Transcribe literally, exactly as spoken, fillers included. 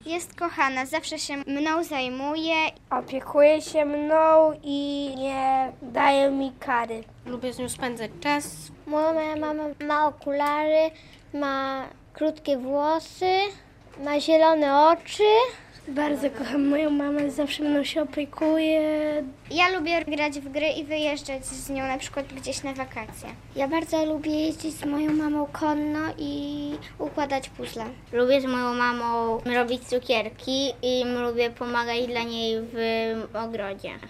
Jest kochana, zawsze się mną zajmuje. Opiekuje się mną i nie daje mi kary. Lubię z nią spędzać czas. Moja mama ma okulary, ma krótkie włosy, ma zielone oczy. Bardzo kocham moją mamę, zawsze mną się opiekuje. Ja lubię grać w gry i wyjeżdżać z nią na przykład gdzieś na wakacje. Ja bardzo lubię jeździć z moją mamą konno i układać puzzle. Lubię z moją mamą robić cukierki i lubię pomagać dla niej w ogrodzie.